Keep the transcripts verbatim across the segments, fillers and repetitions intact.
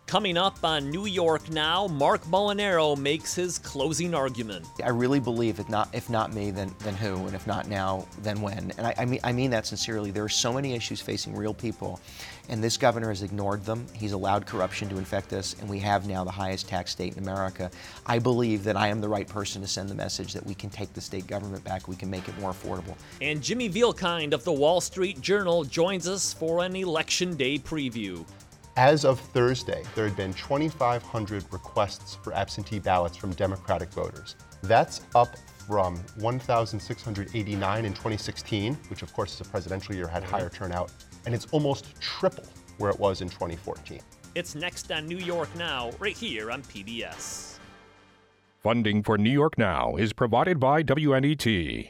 Coming up on New York Now, Marc Molinaro makes his closing argument. I really believe if not if not me, then then who, and if not now, then when. And I, I mean I mean that sincerely. There are so many issues facing real people, and this governor has ignored them. He's allowed corruption to infect us, and we have now the highest tax state in America. I believe that I am the right person to send the message that we can take the state government back, we can make it more affordable. And Jimmy Vielkind of the Wall Street Journal joins us for an Election Day preview. As of Thursday, there had been twenty-five hundred requests for absentee ballots from Democratic voters. That's up from one thousand six hundred eighty-nine in twenty sixteen, which of course is a presidential year, had higher turnout, and it's almost triple where it was in twenty fourteen. It's next on New York Now, right here on P B S. Funding for New York Now is provided by W N E T.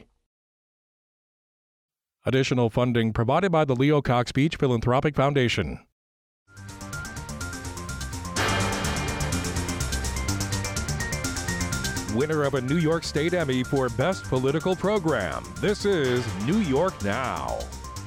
Additional funding provided by the Leo Cox Beach Philanthropic Foundation. Winner of a New York State Emmy for Best Political Program. This is New York Now.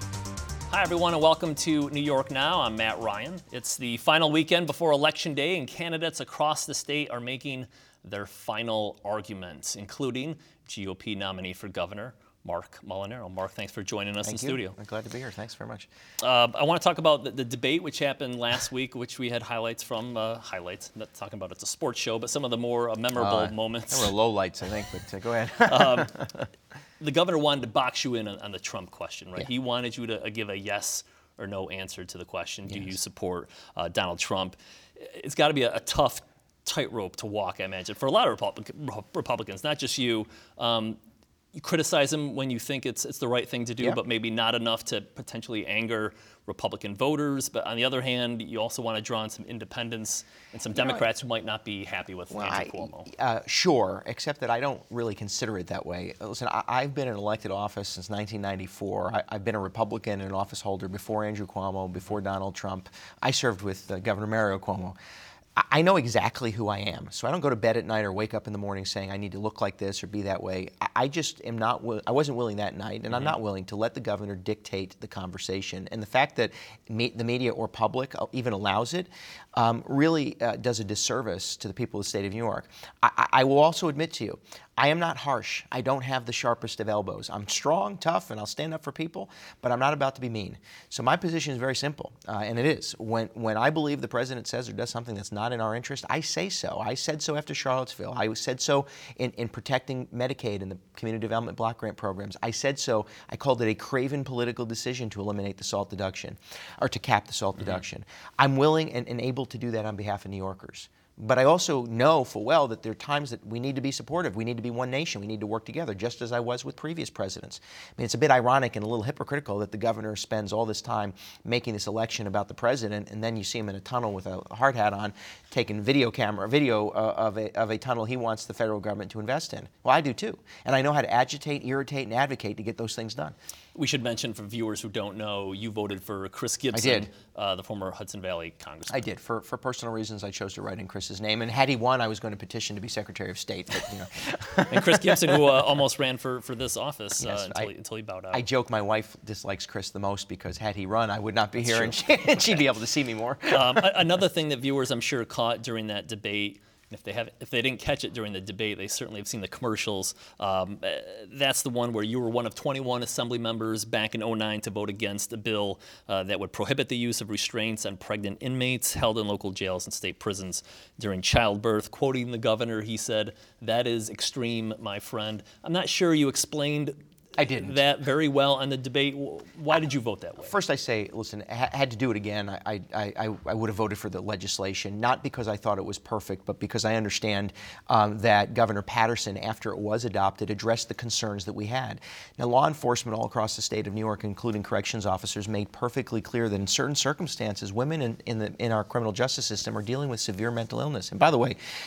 Hi, everyone, and welcome to New York Now. I'm Matt Ryan. It's the final weekend before Election Day, and candidates across the state are making their final arguments, including G O P nominee for governor, Marc Molinaro. Marc, thanks for joining us Thank in you. studio. I'm glad to be here. Thanks very much. Uh, I want to talk about the, the debate which happened last week, which we had highlights from. Uh, highlights, not talking about it's a sports show, but some of the more uh, memorable Uh, moments. There were lowlights, I think, but uh, go ahead. um, the governor wanted to box you in on, on the Trump question, right? Yeah. He wanted you to uh, give a yes or no answer to the question. Do Yes. you support uh, Donald Trump? It's got to be a, a tough tightrope to walk, I imagine, for a lot of Republic- Republicans, not just you. Um, You criticize him when you think it's it's the right thing to do, Yeah. but maybe not enough to potentially anger Republican voters. But on the other hand, you also want to draw in some independents and some Democrats who might not be happy with Well, Andrew I- Cuomo. Uh, sure, except that I don't really consider it that way. Listen, I, I've been in elected office since nineteen ninety-four. I, I've been a Republican and an office holder before Andrew Cuomo, before Donald Trump. I served with uh, Governor Mario Cuomo. I, I know exactly who I am, so I don't go to bed at night or wake up in the morning saying I need to look like this or be that way. I, I just am not. Wi- I wasn't willing that night, and mm-hmm. I'm not willing to let the governor dictate the conversation. And the fact that me, the media or public even allows it um, really uh, does a disservice to the people of the state of New York. I, I, I will also admit to you, I am not harsh. I don't have the sharpest of elbows. I'm strong, tough, and I'll stand up for people, but I'm not about to be mean. So my position is very simple, uh, and it is. When when I believe the president says or does something that's not in our interest, I say so. I said so after Charlottesville. I said so in, in protecting Medicaid and the community development block grant programs. I said so. I called it a craven political decision to eliminate the SALT deduction, or to cap the SALT mm-hmm. deduction. I'm willing and, and able to do that on behalf of New Yorkers. But I also know full well that there are times that we need to be supportive. We need to be one nation. We need to work together, just as I was with previous presidents. I mean, it's a bit ironic and a little hypocritical that the governor spends all this time making this election about the president, and then you see him in a tunnel with a hard hat on, taking video camera, video uh, of, a, of a tunnel he wants the federal government to invest in. Well, I do too. And I know how to agitate, irritate, and advocate to get those things done. We should mention for viewers who don't know, you voted for Chris Gibson, I did. Uh, the former Hudson Valley congressman. I did. For for personal reasons, I chose to write in Chris's name. And had he won, I was going to petition to be Secretary of State. But, you know. And Chris Gibson, who uh, almost ran for, for this office Yes, uh, until, I, he, until he bowed out. I joke my wife dislikes Chris the most because had he run, I would not be That's here, true. and, she, and she'd be able to see me more. um, a- another thing that viewers, I'm sure, caught during that debate. If they have, if they didn't catch it during the debate, they certainly have seen the commercials. Um, uh, that's the one where you were one of twenty-one assembly members back in oh nine to vote against a bill uh, that would prohibit the use of restraints on pregnant inmates held in local jails and state prisons during childbirth. Quoting the governor, he said, "That is extreme, my friend." I'm not sure you explained I didn't. that very well on the debate. Why did you vote that way? First, I say, listen, I had to do it again. I, I, I, I would have voted for the legislation, not because I thought it was perfect, but because I understand um, that Governor Patterson, after it was adopted, addressed the concerns that we had. Now, law enforcement all across the state of New York, including corrections officers, made perfectly clear that in certain circumstances, women in, in, the, in our criminal justice system are dealing with severe mental illness. And by the way,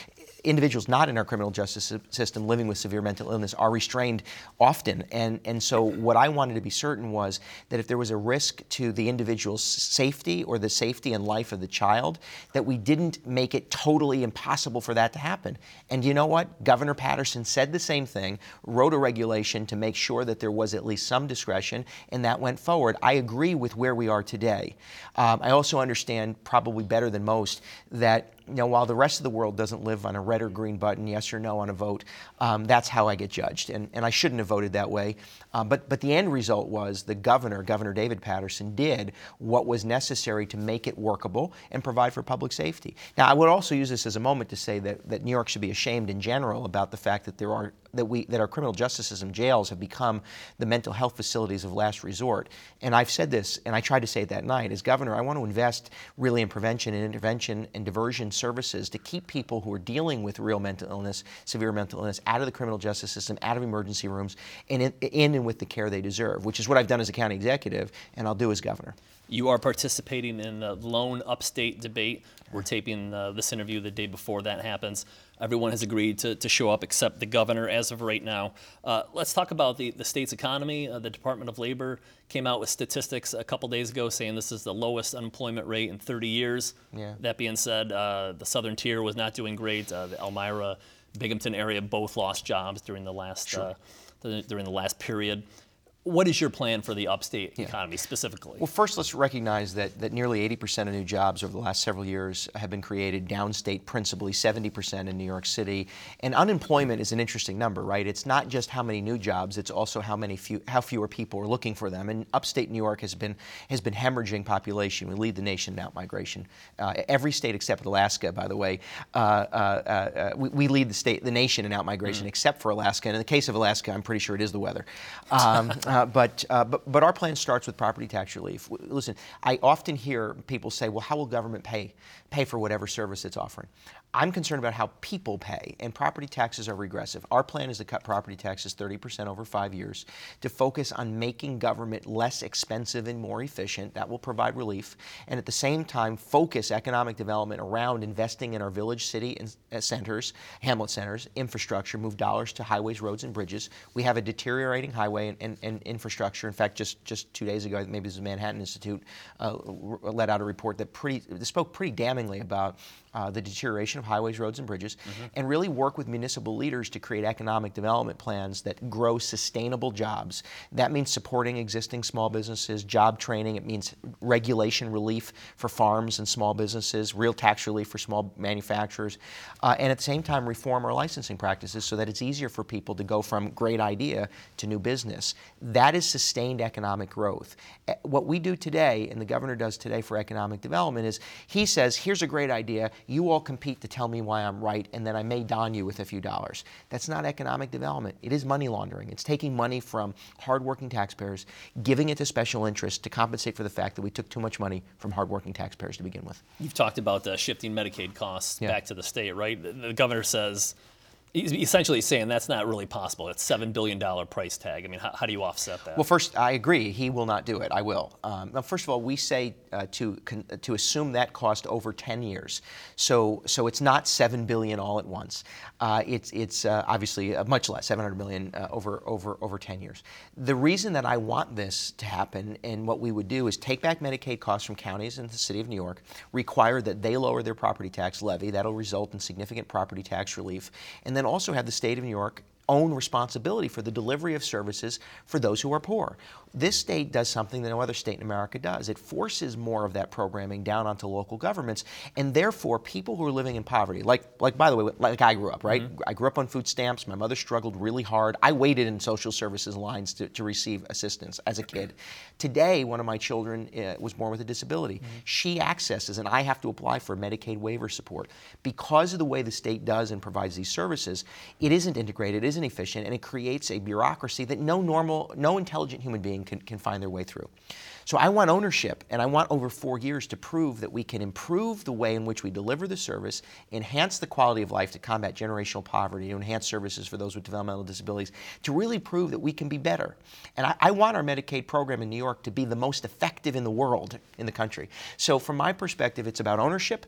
individuals not in our criminal justice system living with severe mental illness are restrained often. And, and so what I wanted to be certain was that if there was a risk to the individual's safety or the safety and life of the child, that we didn't make it totally impossible for that to happen. And you know what? Governor Patterson said the same thing, wrote a regulation to make sure that there was at least some discretion, and that went forward. I agree with where we are today. Um, I also understand, probably better than most, that you know, while the rest of the world doesn't live on a red or green button, yes or no on a vote, um, that's how I get judged. And, and I shouldn't have voted that way. Uh, but, but the end result was the governor, Governor David Patterson, did what was necessary to make it workable and provide for public safety. Now, I would also use this as a moment to say that, that New York should be ashamed in general about the fact that there are that we that our criminal justice system jails have become the mental health facilities of last resort. And I've said this, and I tried to say it that night, as governor, I want to invest really in prevention and intervention and diversion services to keep people who are dealing with real mental illness, severe mental illness, out of the criminal justice system, out of emergency rooms, and in, in and with the care they deserve, which is what I've done as a county executive, and I'll do as governor. You are participating in the lone upstate debate. We're taping uh, this interview the day before that happens. Everyone has agreed to, to show up except the governor as of right now. Uh, let's talk about the, the state's economy. Uh, the Department of Labor came out with statistics a couple days ago saying this is the lowest unemployment rate in thirty years. Yeah. That being said, uh, the southern tier was not doing great. Uh, the Elmira, Binghamton area both lost jobs during the last Sure. uh, the, during the last period. What is your plan for the upstate Yeah. economy specifically? Well, first, let's recognize that, that nearly eighty percent of new jobs over the last several years have been created downstate, principally seventy percent in New York City. And unemployment is an interesting number, right? It's not just how many new jobs, it's also how many few, how fewer people are looking for them. And upstate New York has been has been hemorrhaging population. We lead the nation in outmigration. Uh, every state except Alaska, by the way, uh, uh, uh, we, we lead the state, the nation in outmigration, mm. except for Alaska. And in the case of Alaska, I'm pretty sure it is the weather. Um, Uh, but, uh, but but our plan starts with property tax relief. W- Listen, I often hear people say, well, how will government pay pay for whatever service it's offering? I'm concerned about how people pay, and property taxes are regressive. Our plan is to cut property taxes thirty percent over five years to focus on making government less expensive and more efficient. That will provide relief. And at the same time, focus economic development around investing in our village, city, and uh, centers, hamlet centers, infrastructure, move dollars to highways, roads, and bridges. We have a deteriorating highway and, and, and infrastructure. In fact, just, just two days ago, maybe this was the Manhattan Institute, uh, let out a report that pretty that spoke pretty damningly about Uh, the deterioration of highways, roads, and bridges, mm-hmm. and really work with municipal leaders to create economic development plans that grow sustainable jobs. That means supporting existing small businesses, job training. It means regulation relief for farms and small businesses, real tax relief for small manufacturers, uh, and at the same time reform our licensing practices so that it's easier for people to go from great idea to new business. That is sustained economic growth. What we do today, and the governor does today for economic development, is he says, here's a great idea. You all compete to tell me why I'm right, and then I may don you with a few dollars. That's not economic development. It is money laundering. It's taking money from hardworking taxpayers, giving it to special interests to compensate for the fact that we took too much money from hardworking taxpayers to begin with. You've talked about uh, shifting Medicaid costs Yeah. back to the state, right? The, the governor says, he's essentially saying that's not really possible. It's seven billion dollars price tag. I mean, how, how do you offset that? Well, first, I agree. He will not do it. I will. Um, now, first of all, we say uh, to con- to assume that cost over ten years. So, so it's not seven billion dollars all at once. Uh, it's it's uh, obviously uh, much less, seven hundred million dollars uh, over over over ten years. The reason that I want this to happen, and what we would do, is take back Medicaid costs from counties in the city of New York, require that they lower their property tax levy. That'll result in significant property tax relief, and then also have the state of New York own responsibility for the delivery of services for those who are poor. This state does something that no other state in America does. It forces more of that programming down onto local governments, and therefore people who are living in poverty, like, like by the way, like I grew up, right? Mm-hmm. I grew up on food stamps. My mother struggled really hard. I waited in social services lines to, to receive assistance as a kid. Today, one of my children uh, was born with a disability. Mm-hmm. She accesses, and I have to apply for Medicaid waiver support. Because of the way the state does and provides these services, it isn't integrated, it isn't efficient, and it creates a bureaucracy that no normal, no intelligent human being can, can find their way through. So I want ownership, and I want over four years to prove that we can improve the way in which we deliver the service, enhance the quality of life to combat generational poverty, to enhance services for those with developmental disabilities, to really prove that we can be better. And I, I want our Medicaid program in New York to be the most effective in the world, in the country. So from my perspective, it's about ownership,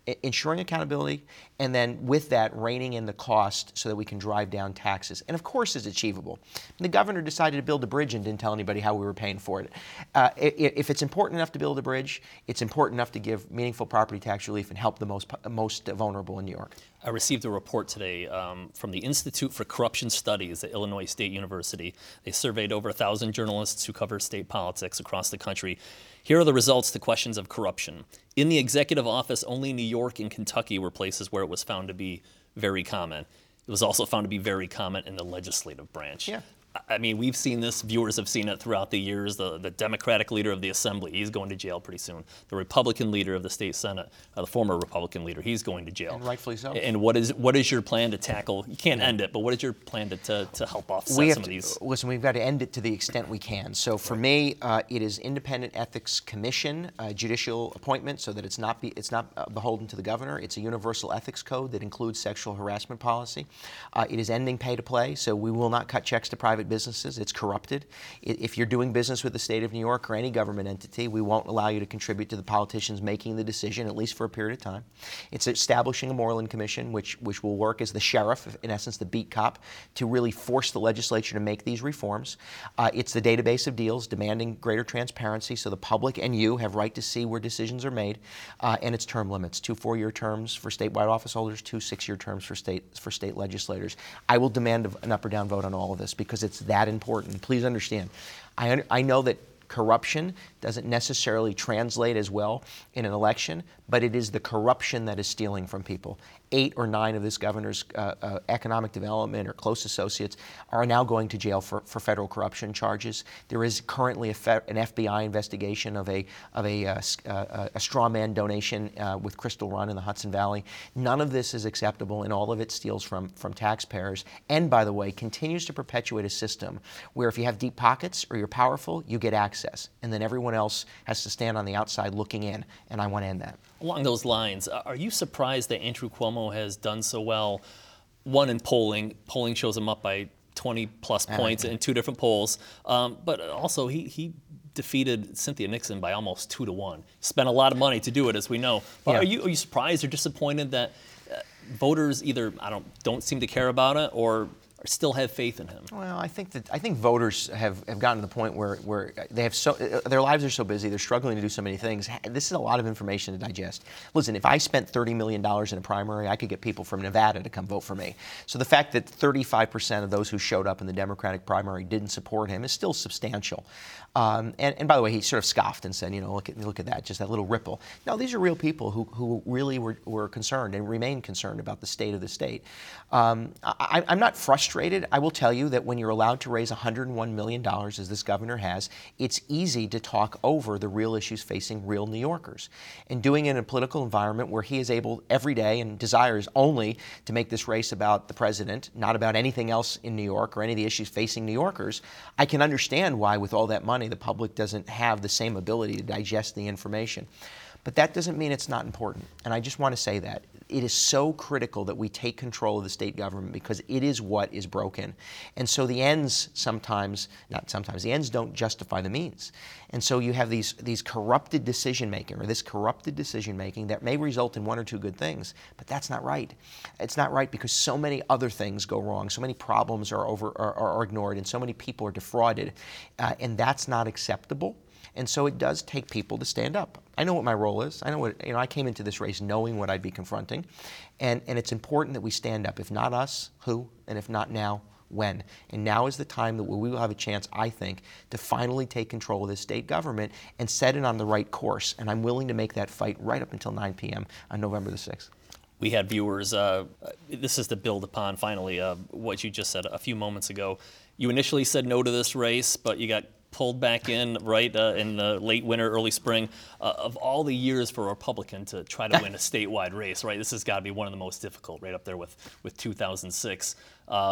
ensuring accountability, and then with that, reining in the cost so that we can drive down taxes. And of course, it's achievable. The governor decided to build a bridge and didn't tell anybody how we were paying for it. Uh, if it's important enough to build a bridge, it's important enough to give meaningful property tax relief and help the most most vulnerable in New York. I received a report today um, from the Institute for Corruption Studies at Illinois State University. They surveyed over a thousand journalists who cover state politics across the country. Here are the results to questions of corruption. In the executive office, only New York and Kentucky were places where it was found to be very common. It was also found to be very common in the legislative branch. Yeah. I mean, we've seen this, viewers have seen it throughout the years. The, the Democratic leader of the Assembly, he's going to jail pretty soon. The Republican leader of the state Senate, uh, the former Republican leader, he's going to jail. And rightfully so. And what is what is your plan to tackle, you can't end it, but what is your plan to, to, to help offset we have some to, of these? Listen, we've got to end it to the extent we can. So for me, uh, it is Independent Ethics Commission, uh, judicial appointment, so that it's not be, it's not uh, beholden to the governor. It's a universal ethics code that includes sexual harassment policy. Uh, it is ending pay to play, so we will not cut checks to private businesses. It's corrupted. If you're doing business with the state of New York or any government entity, we won't allow you to contribute to the politicians making the decision, at least for a period of time. It's establishing a Moreland Commission, which, which will work as the sheriff, in essence the beat cop, to really force the legislature to make these reforms. Uh, it's the database of deals, demanding greater transparency so the public and you have right to see where decisions are made. Uh, and it's term limits, two four-year terms for statewide office holders, two six-year terms for state, for state legislators. I will demand an up or down vote on all of this because it's that important. Please understand, I, I know that corruption doesn't necessarily translate as well in an election, but it is the corruption that is stealing from people. Eight or nine of this governor's uh, uh, economic development or close associates are now going to jail for, for federal corruption charges. There is currently a fe- an F B I investigation of a of a, uh, uh, a straw man donation uh, with Crystal Run in the Hudson Valley. None of this is acceptable, and all of it steals from from taxpayers. And by the way, continues to perpetuate a system where if you have deep pockets or you're powerful, you get access, and then everyone else has to stand on the outside looking in. And I want to end that. Along those lines, are you surprised that Andrew Cuomo has done so well? One, in polling, polling shows him up by twenty plus points in two different polls, um, but also he, he defeated Cynthia Nixon by almost two to one. Spent a lot of money to do it, as we know. But Yeah. are you are you surprised or disappointed that uh, voters either I don't don't seem to care about it or or still have faith in him? Well, I think that I think voters have, have gotten to the point where, where they have so their lives are so busy, they're struggling to do so many things. This is a lot of information to digest. Listen, if I spent thirty million dollars in a primary, I could get people from Nevada to come vote for me. So the fact that thirty-five percent of those who showed up in the Democratic primary didn't support him is still substantial. Um, and, and by the way, he sort of scoffed and said, you know, look at look at that, just that little ripple. No, these are real people who, who really were, were concerned and remain concerned about the state of the state. Um, I, I'm not frustrated. I will tell you that when you're allowed to raise one hundred one million dollars, as this governor has, it's easy to talk over the real issues facing real New Yorkers. And doing it in a political environment where he is able every day and desires only to make this race about the president, not about anything else in New York or any of the issues facing New Yorkers, I can understand why with all that money the public doesn't have the same ability to digest the information. But that doesn't mean it's not important. And I just want to say that. It is so critical that we take control of the state government because it is what is broken. And so the ends sometimes, not sometimes, the ends don't justify the means. And so you have these, these corrupted decision-making or this corrupted decision-making that may result in one or two good things, but that's not right. It's not right because so many other things go wrong, so many problems are, over, are, are ignored, and so many people are defrauded, uh, and that's not acceptable. And so it does take people to stand up. I know what my role is. I know what, you know, I came into this race knowing what I'd be confronting. And, and it's important that we stand up. If not us, who? And if not now, when? And now is the time that we will have a chance, I think, to finally take control of this state government and set it on the right course. And I'm willing to make that fight right up until nine p.m. on November the sixth. We had viewers, uh, this is to build upon, finally, uh, what you just said a few moments ago. You initially said no to this race, but you got pulled back in, right, uh, in the late winter, early spring. Uh, of all the years for a Republican to try to win a statewide race, right, this has got to be one of the most difficult, right up there with, with two thousand six. Um,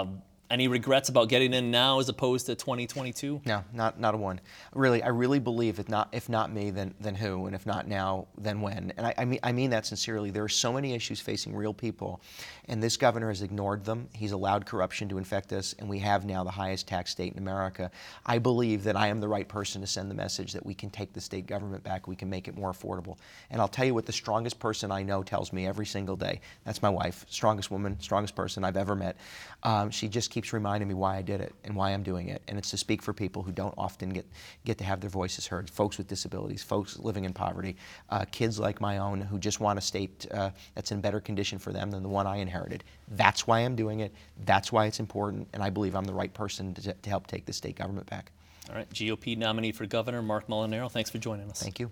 Any regrets about getting in now as opposed to twenty twenty-two? No, not not a one. Really, I really believe if not if not me, then then who, and if not now, then when. And I, I mean I mean that sincerely. There are so many issues facing real people, and this governor has ignored them. He's allowed corruption to infect us, and we have now the highest tax state in America. I believe that I am the right person to send the message that we can take the state government back. We can make it more affordable. And I'll tell you what the strongest person I know tells me every single day. That's my wife, strongest woman, strongest person I've ever met. Um, she just keeps reminding me why I did it and why I'm doing it. And it's to speak for people who don't often get, get to have their voices heard, folks with disabilities, folks living in poverty, uh, kids like my own who just want a state uh, that's in better condition for them than the one I inherited. That's why I'm doing it. That's why it's important. And I believe I'm the right person to, to help take the state government back. All right, G O P nominee for governor, Marc Molinaro, thanks for joining us. Thank you.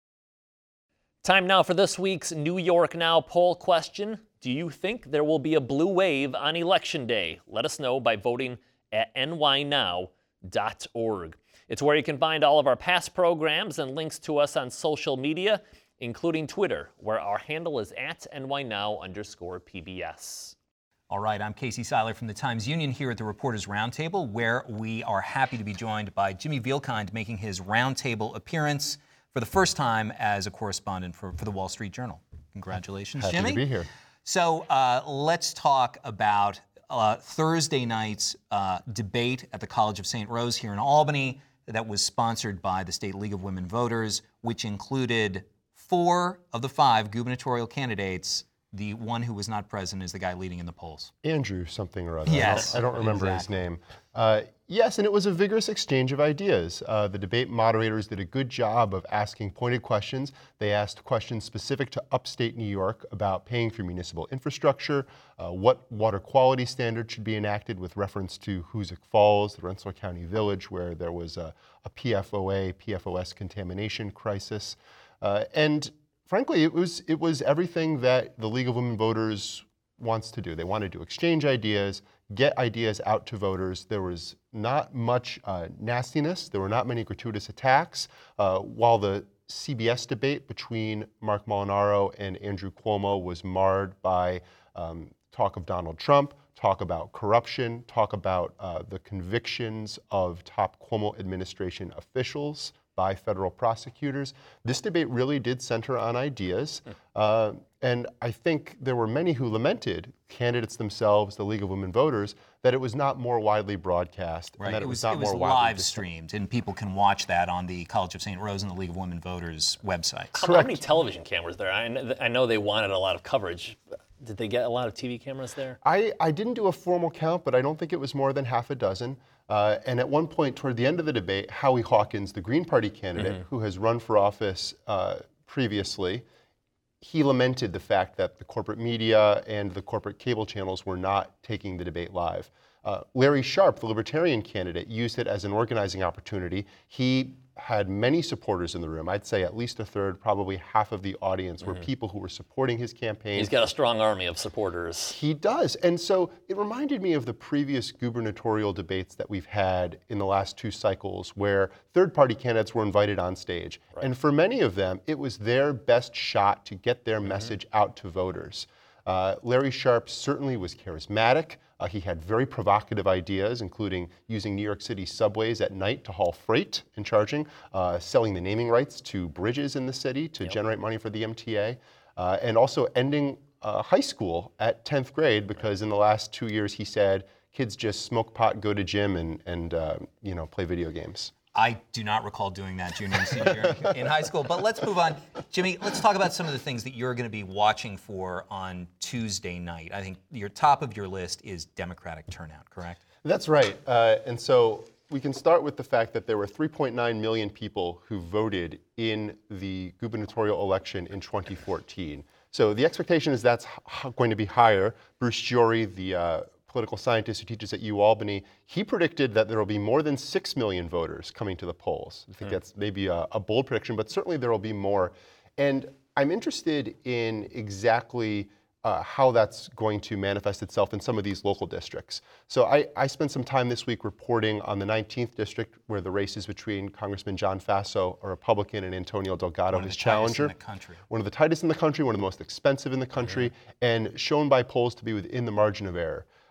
Time now for this week's New York Now poll question. Do you think there will be a blue wave on Election Day? Let us know by voting at N Y now dot org. It's where you can find all of our past programs and links to us on social media, including Twitter, where our handle is at N Y now underscore P B S. All right, I'm Casey Seiler from the Times-Union here at the Reporters Roundtable, where we are happy to be joined by Jimmy Vielkind making his roundtable appearance for the first time as a correspondent for, for the Wall Street Journal. Congratulations, Happy Jimmy. to be here. So uh, let's talk about uh, Thursday night's uh, debate at the College of Saint Rose here in Albany that was sponsored by the State League of Women Voters, which included four of the five gubernatorial candidates. The one who was not present is the guy leading in the polls. Andrew something or other. Yes, I don't, I don't remember exactly. his name. Uh, yes, and it was a vigorous exchange of ideas. Uh, the debate moderators did a good job of asking pointed questions. They asked questions specific to upstate New York about paying for municipal infrastructure, uh, what water quality standards should be enacted with reference to Hoosick Falls, the Rensselaer County Village, where there was a, a P F O A, P F O S contamination crisis. Uh, and Frankly, it was it was everything that the League of Women Voters wants to do. They wanted to exchange ideas, get ideas out to voters. There was not much uh, nastiness. There were not many gratuitous attacks. Uh, while the C B S debate between Marc Molinaro and Andrew Cuomo was marred by um, talk of Donald Trump, talk about corruption, talk about uh, the convictions of top Cuomo administration officials by federal prosecutors. This debate really did center on ideas. Uh, and I think there were many who lamented, candidates themselves, the League of Women Voters, that it was not more widely broadcast. Right. And that it it was, was not it was more widely live dis- streamed, and people can watch that on the College of Saint Rose and the League of Women Voters websites. How, how many television cameras there? I know, I know they wanted a lot of coverage. Did they get a lot of T V cameras there? I, I didn't do a formal count, but I don't think it was more than half a dozen. Uh, and at one point, toward the end of the debate, Howie Hawkins, the Green Party candidate mm-hmm. who has run for office uh, previously, he lamented the fact that the corporate media and the corporate cable channels were not taking the debate live. Uh, Larry Sharp, the Libertarian candidate, used it as an organizing opportunity. He had many supporters in the room. I'd say at least a third, probably half of the audience were mm-hmm. people who were supporting his campaign. He's got a strong army of supporters. He does. And so it reminded me of the previous gubernatorial debates that we've had in the last two cycles where third-party candidates were invited on stage. Right. And for many of them, it was their best shot to get their mm-hmm. message out to voters. Uh, Larry Sharp certainly was charismatic. Uh, he had very provocative ideas, including using New York City subways at night to haul freight and charging, uh, selling the naming rights to bridges in the city to yep. generate money for the M T A, uh, and also ending uh, high school at tenth grade because in the last two years he said kids just smoke pot, go to gym, and, and uh, you know, play video games. I do not recall doing that junior and senior in high school, but let's move on. Jimmy, let's talk about some of the things that you're going to be watching for on Tuesday night. I think your top of your list is Democratic turnout, correct? That's right. Uh, and so we can start with the fact that there were three point nine million people who voted in the gubernatorial election in twenty fourteen. So the expectation is that's h- going to be higher. Bruce Jory, the uh, political scientist who teaches at UAlbany, he predicted that there will be more than six million voters coming to the polls. I think mm. that's maybe a, a bold prediction, but certainly there will be more. And I'm interested in exactly uh, how that's going to manifest itself in some of these local districts. So I, I spent some time this week reporting on the nineteenth district where the race is between Congressman John Faso, a Republican, and Antonio Delgado, his challenger. One of the tightest in the country. One of the tightest in the country, one of the most expensive in the country, mm-hmm. and shown by polls to be within the margin of error.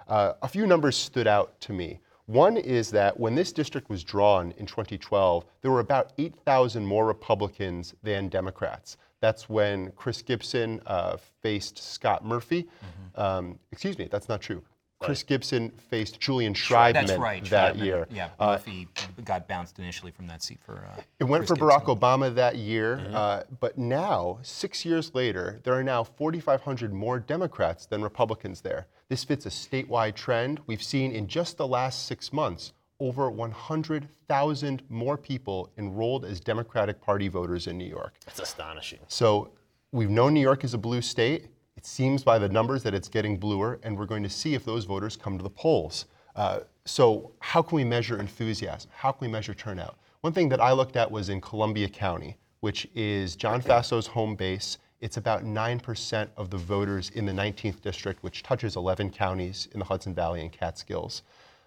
Uh, a few numbers stood out to me. One is that when this district was drawn in twenty twelve, there were about eight thousand more Republicans than Democrats. That's when Chris Gibson uh, faced Scott Murphy. Mm-hmm. um, excuse me, that's not true. Chris Gibson faced Julian Schreibman That's right, that Schreibman. year. Yeah, Uh, Murphy got bounced initially from that seat for. Uh, It went Chris for Barack Gibson. Obama that year, mm-hmm. uh, but now, six years later, there are now forty-five hundred more Democrats than Republicans there. This fits a statewide trend. We've seen in just the last six months, over one hundred thousand more people enrolled as Democratic Party voters in New York. That's astonishing. So we've known New York is a blue state. It seems by the numbers that it's getting bluer, and we're going to see if those voters come to the polls. Uh, so how can we measure enthusiasm? How can we measure turnout? One thing that I looked at was in Columbia County, which is John Fasso's home base. It's about nine percent of the voters in the nineteenth district, which touches eleven counties in the Hudson Valley and Catskills.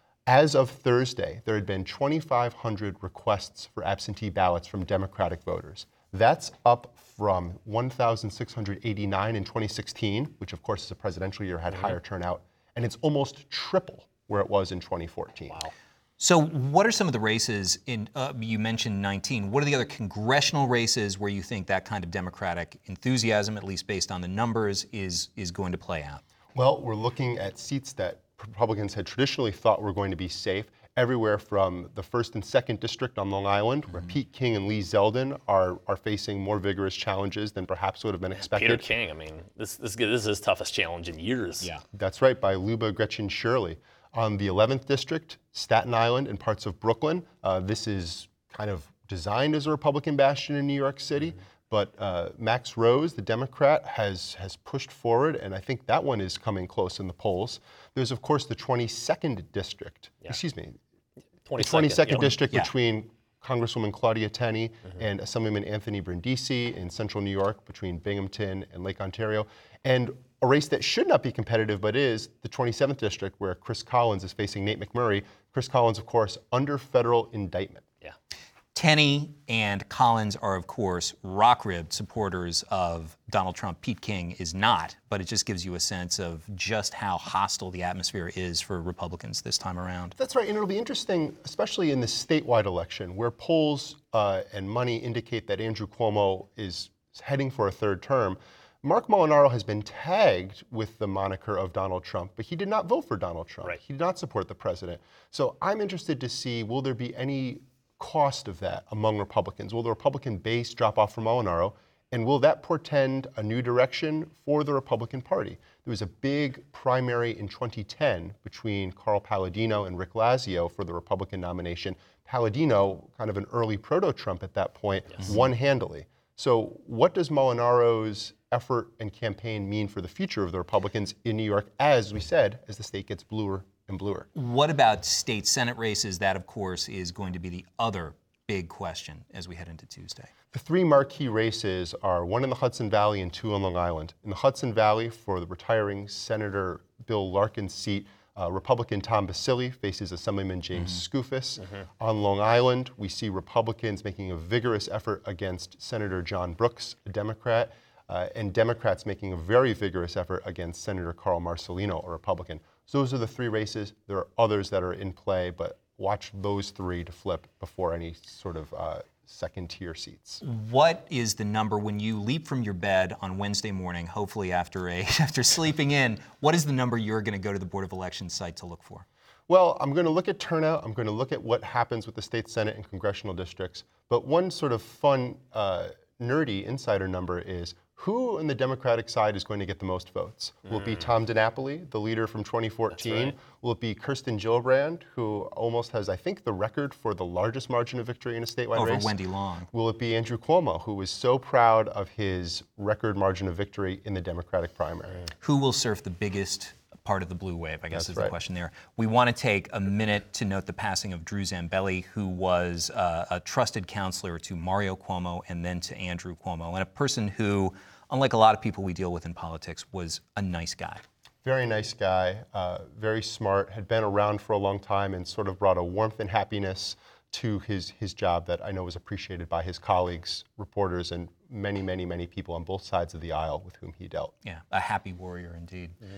As of Thursday, there had been twenty-five hundred requests for absentee ballots from Democratic voters. That's up from one thousand six hundred eighty-nine in twenty sixteen, which of course is a presidential year, had mm-hmm. higher turnout, and it's almost triple where it was in twenty fourteen. Wow. So what are some of the races in, uh, you mentioned nineteen, what are the other congressional races where you think that kind of Democratic enthusiasm, at least based on the numbers, is, is going to play out? Well, we're looking at seats that Republicans had traditionally thought were going to be safe, everywhere from the first and second district on Long Island, mm-hmm. where Pete King and Lee Zeldin are, are facing more vigorous challenges than perhaps would have been expected. Peter King, I mean, this, this, this is his toughest challenge in years. Yeah. That's right, by Luba Gretchen Shirley. On the eleventh district, Staten Island and parts of Brooklyn, uh, this is kind of designed as a Republican bastion in New York City. Mm-hmm. But uh, Max Rose, the Democrat, has, has pushed forward, and I think that one is coming close in the polls. There's, of course, the twenty-second district, yeah. excuse me, twenty-second, the twenty-second yeah. district yeah. between Congresswoman Claudia Tenney mm-hmm. and Assemblyman Anthony Brindisi in central New York, between Binghamton and Lake Ontario. And a race that should not be competitive, but is the twenty-seventh district, where Chris Collins is facing Nate McMurray. Chris Collins, of course, under federal indictment. Yeah. Tenney and Collins are, of course, rock-ribbed supporters of Donald Trump. Pete King is not, but it just gives you a sense of just how hostile the atmosphere is for Republicans this time around. That's right, and it'll be interesting, especially in the statewide election, where polls uh, and money indicate that Andrew Cuomo is heading for a third term. Mark Molinaro has been tagged with the moniker of Donald Trump, but he did not vote for Donald Trump. Right. He did not support the president. So I'm interested to see, will there be any cost of that among Republicans? Will the Republican base drop off from Molinaro? And will that portend a new direction for the Republican Party? There was a big primary in twenty ten between Carl Palladino and Rick Lazio for the Republican nomination. Palladino, kind of an early proto-Trump at that point, yes. won handily. So what does Molinaro's effort and campaign mean for the future of the Republicans in New York, as we said, as the state gets bluer and bluer? What about state Senate races? That, of course, is going to be the other big question as we head into Tuesday. The three marquee races are one in the Hudson Valley and two on Long Island. In the Hudson Valley, for the retiring Senator Bill Larkin's seat, uh, Republican Tom Basile faces Assemblyman James mm-hmm. Skoufis. Mm-hmm. On Long Island, we see Republicans making a vigorous effort against Senator John Brooks, a Democrat, uh, and Democrats making a very vigorous effort against Senator Carl Marcelino, a Republican. So those are the three races. There are others that are in play, but watch those three to flip before any sort of uh, second-tier seats. What is the number when you leap from your bed on Wednesday morning, hopefully after a after sleeping in, what is the number you're going to go to the Board of Elections site to look for? Well, I'm going to look at turnout. I'm going to look at what happens with the state Senate and congressional districts. But one sort of fun, uh, nerdy insider number is who on the Democratic side is going to get the most votes? Mm. Will it be Tom DiNapoli, the leader from twenty fourteen? Right. Will it be Kirsten Gillibrand, who almost has, I think, the record for the largest margin of victory in a statewide Over race? Over Wendy Long. Will it be Andrew Cuomo, who was so proud of his record margin of victory in the Democratic primary? Mm. Who will surf the biggest part of the blue wave, I guess That's is right. the question there. We want to take a minute to note the passing of Drew Zambelli, who was uh, a trusted counselor to Mario Cuomo and then to Andrew Cuomo, and a person who, unlike a lot of people we deal with in politics, was a nice guy. Very nice guy, uh, very smart, had been around for a long time and sort of brought a warmth and happiness to his, his job that I know was appreciated by his colleagues, reporters, and many, many, many people on both sides of the aisle with whom he dealt. Yeah, a happy warrior indeed. Mm-hmm.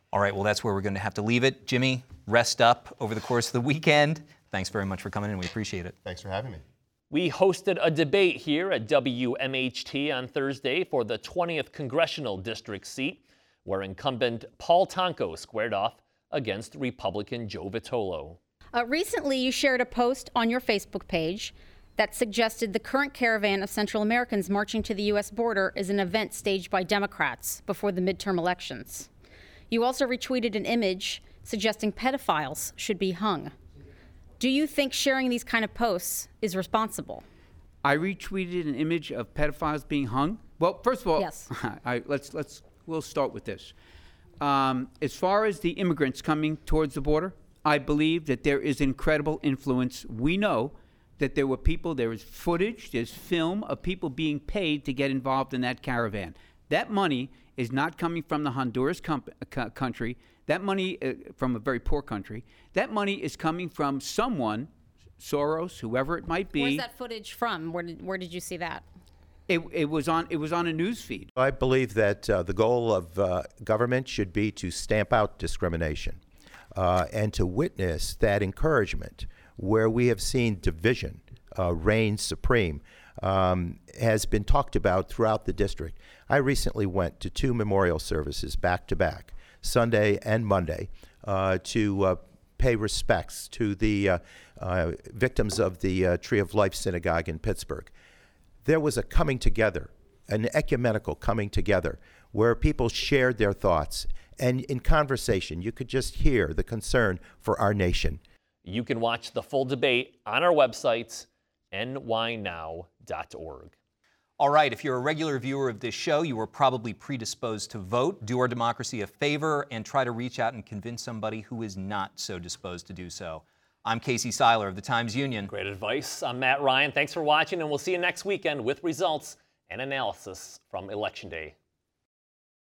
All right, well, that's where we're going to have to leave it. Jimmy, rest up over the course of the weekend. Thanks very much for coming in. We appreciate it. Thanks for having me. We hosted a debate here at W M H T on Thursday for the twentieth Congressional District seat, where incumbent Paul Tonko squared off against Republican Joe Vitolo. Uh, recently, you shared a post on your Facebook page that suggested the current caravan of Central Americans marching to the U S border is an event staged by Democrats before the midterm elections. You also retweeted an image suggesting pedophiles should be hung. Do you think sharing these kind of posts is responsible? I retweeted an image of pedophiles being hung. Well, first of all, Yes. I, let's let's we'll start with this. Um, as far as the immigrants coming towards the border, I believe that there is incredible influence. We know that there were people, there is footage, there's film of people being paid to get involved in that caravan. That money is not coming from the Honduras com- co- country. That money uh, from a very poor country. That money is coming from someone, Soros, whoever it might be. Where's that footage from? Where did, where did you see that? It, it was on. It was on a news feed. I believe that uh, the goal of uh, government should be to stamp out discrimination uh, and to witness that encouragement where we have seen division uh, reign supreme um, has been talked about throughout the district. I recently went to two memorial services back to back, Sunday and Monday, uh, to uh, pay respects to the uh, uh, victims of the uh, Tree of Life Synagogue in Pittsburgh. There was a coming together, an ecumenical coming together, where people shared their thoughts. And in conversation, you could just hear the concern for our nation. You can watch the full debate on our website, N Y now dot org. All right, if you're a regular viewer of this show, you were probably predisposed to vote. Do our democracy a favor and try to reach out and convince somebody who is not so disposed to do so. I'm Casey Seiler of the Times-Union. Great advice. I'm Matt Ryan. Thanks for watching, and we'll see you next weekend with results and analysis from Election Day.